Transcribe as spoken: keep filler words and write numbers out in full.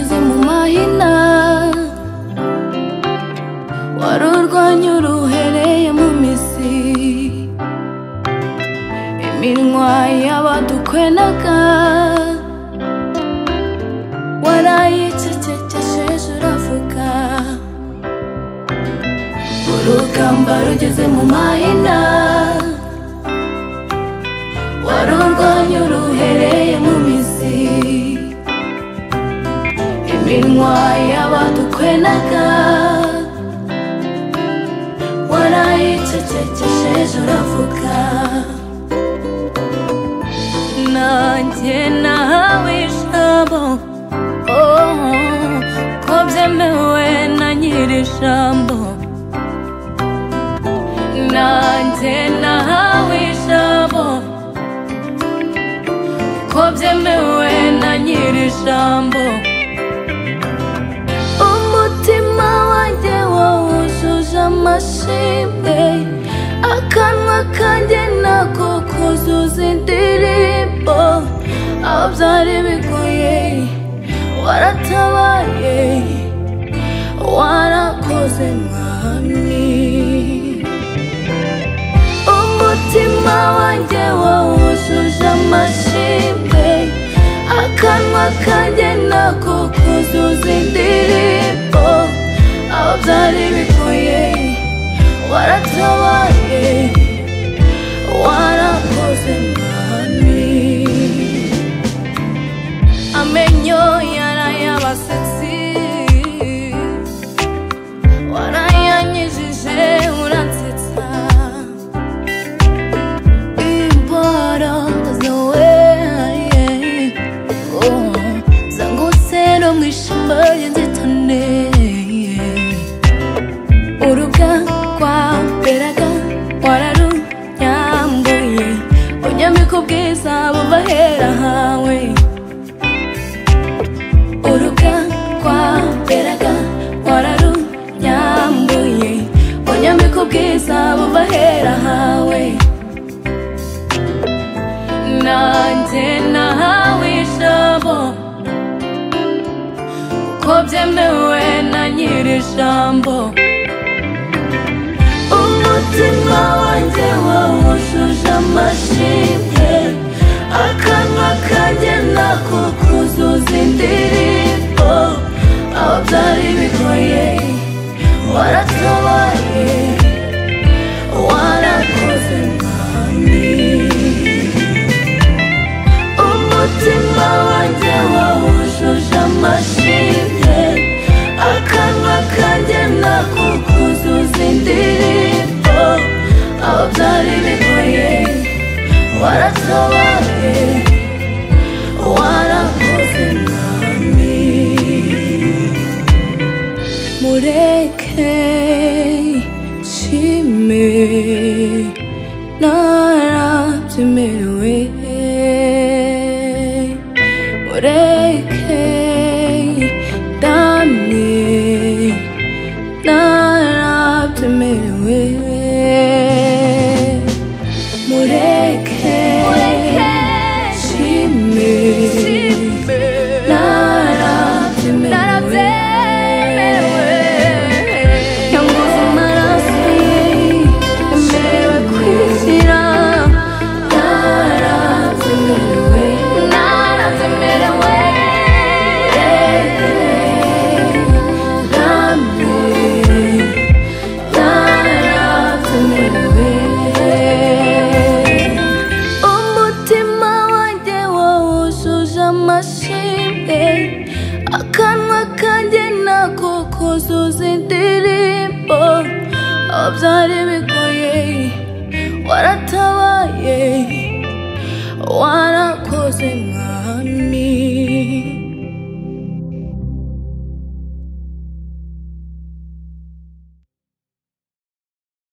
rugeze mu mahina warurwanya uruhereye mu misi iminwa y'abadukwenaga warayicecekesheje uravuga urugamba rugeze mu mahina warurwanya uruhereye mu misi iminwa y'abadukwenaga warayicecekesheje uravuga nanjye nahawe ijambo ko byemewe na nyiri ijambo nanjye nahawe ijambo ko byemewe na nyiri ijambo umutima wanjye wawujuje amashimwe akanwa kanjye nako kuzuza indirimbo aho byari bigoye waratabaye warakoze mwami umutima wanjye wawujuje amashimwe akanwa kanjye nako kuzuza indirimbo aho byari bigoye waratabaye warakoze mwami amenyo yarayabasetsi warayanyijije uransetsa imbaraga zawe zangutse no mu ishamba ry'inzitane urubwa rwamberaga wararunyambuye unyambika ubwiza buva ahera hawe urubwa rwamberaga wararunyambuye unyambika ubwiza buva ahera hawe nanjye nahawe ijambo ko byemewe na nyiri ijambo umutima wanjye wawujuje amashimwe akanwa kanjye nako kuzuza indirimbo aho byari bigoye waratabaye warakoze mwami umutima wanjye wawujuje amashimwe akanwa kanjye nako kuzuza indirimbo aho byari bigoye waratabaye warakoze mwami mureke nshime narabyemerewe mureke ndamye narabyemerewe mureke nshime narabyemerewe yanguze amaraso yemerewe kwishyira narabyemerewe narabyemerewe akanwa kanjye nako kuzuza indirimbo aho byari bigoye